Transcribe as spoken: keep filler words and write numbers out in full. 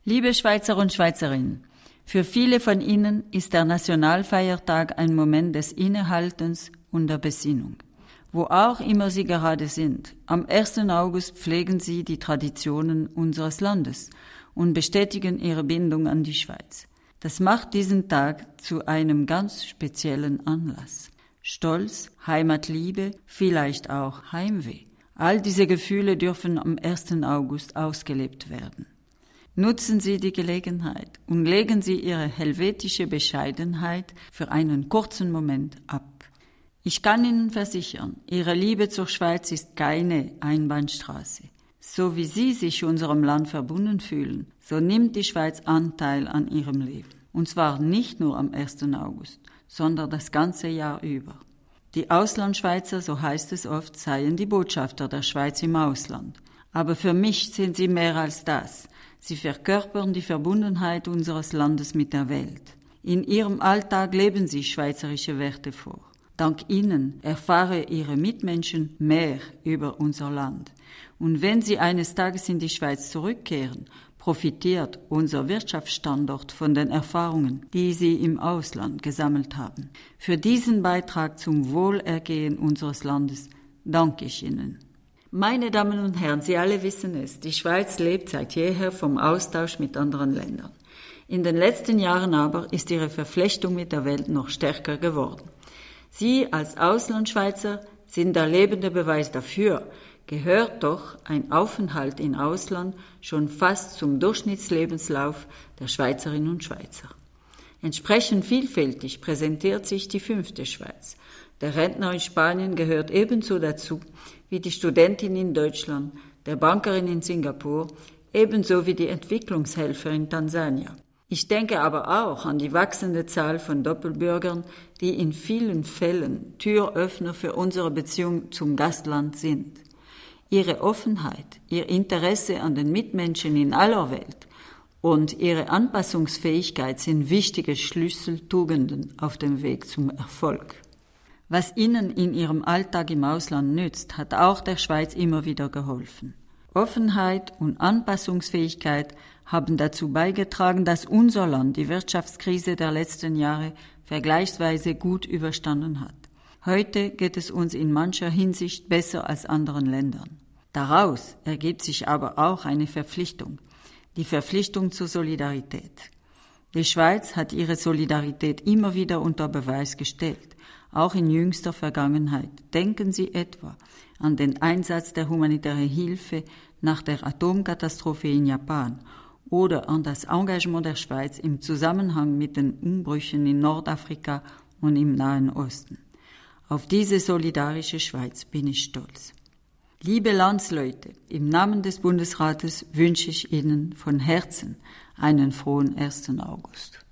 Liebe Schweizer und Schweizerinnen, für viele von Ihnen ist der Nationalfeiertag ein Moment des Innehaltens und der Besinnung. Wo auch immer Sie gerade sind, am ersten August pflegen Sie die Traditionen unseres Landes und bestätigen Ihre Bindung an die Schweiz. Das macht diesen Tag zu einem ganz speziellen Anlass. Stolz, Heimatliebe, vielleicht auch Heimweh. All diese Gefühle dürfen am ersten August ausgelebt werden. Nutzen Sie die Gelegenheit und legen Sie Ihre helvetische Bescheidenheit für einen kurzen Moment ab. Ich kann Ihnen versichern, Ihre Liebe zur Schweiz ist keine Einbahnstraße. So wie Sie sich unserem Land verbunden fühlen, so nimmt die Schweiz Anteil an Ihrem Leben. Und zwar nicht nur am ersten August, sondern das ganze Jahr über. Die Auslandschweizer, so heißt es oft, seien die Botschafter der Schweiz im Ausland. Aber für mich sind sie mehr als das. Sie verkörpern die Verbundenheit unseres Landes mit der Welt. In ihrem Alltag leben sie schweizerische Werte vor. Dank ihnen erfahren ihre Mitmenschen mehr über unser Land. Und wenn sie eines Tages in die Schweiz zurückkehren, profitiert unser Wirtschaftsstandort von den Erfahrungen, die sie im Ausland gesammelt haben. Für diesen Beitrag zum Wohlergehen unseres Landes danke ich Ihnen. Meine Damen und Herren, Sie alle wissen es, die Schweiz lebt seit jeher vom Austausch mit anderen Ländern. In den letzten Jahren aber ist ihre Verflechtung mit der Welt noch stärker geworden. Sie als Auslandschweizer sind der lebende Beweis dafür, gehört doch ein Aufenthalt im Ausland schon fast zum Durchschnittslebenslauf der Schweizerinnen und Schweizer. Entsprechend vielfältig präsentiert sich die fünfte Schweiz. Der Rentner in Spanien gehört ebenso dazu wie die Studentin in Deutschland, der Bankerin in Singapur, ebenso wie die Entwicklungshelfer in Tansania. Ich denke aber auch an die wachsende Zahl von Doppelbürgern, die in vielen Fällen Türöffner für unsere Beziehung zum Gastland sind. Ihre Offenheit, ihr Interesse an den Mitmenschen in aller Welt und ihre Anpassungsfähigkeit sind wichtige Schlüsseltugenden auf dem Weg zum Erfolg. Was ihnen in ihrem Alltag im Ausland nützt, hat auch der Schweiz immer wieder geholfen. Offenheit und Anpassungsfähigkeit haben dazu beigetragen, dass unser Land die Wirtschaftskrise der letzten Jahre vergleichsweise gut überstanden hat. Heute geht es uns in mancher Hinsicht besser als anderen Ländern. Daraus ergibt sich aber auch eine Verpflichtung, die Verpflichtung zur Solidarität. Die Schweiz hat ihre Solidarität immer wieder unter Beweis gestellt, auch in jüngster Vergangenheit. Denken Sie etwa an den Einsatz der humanitären Hilfe nach der Atomkatastrophe in Japan oder an das Engagement der Schweiz im Zusammenhang mit den Umbrüchen in Nordafrika und im Nahen Osten. Auf diese solidarische Schweiz bin ich stolz. Liebe Landsleute, im Namen des Bundesrates wünsche ich Ihnen von Herzen einen frohen ersten August.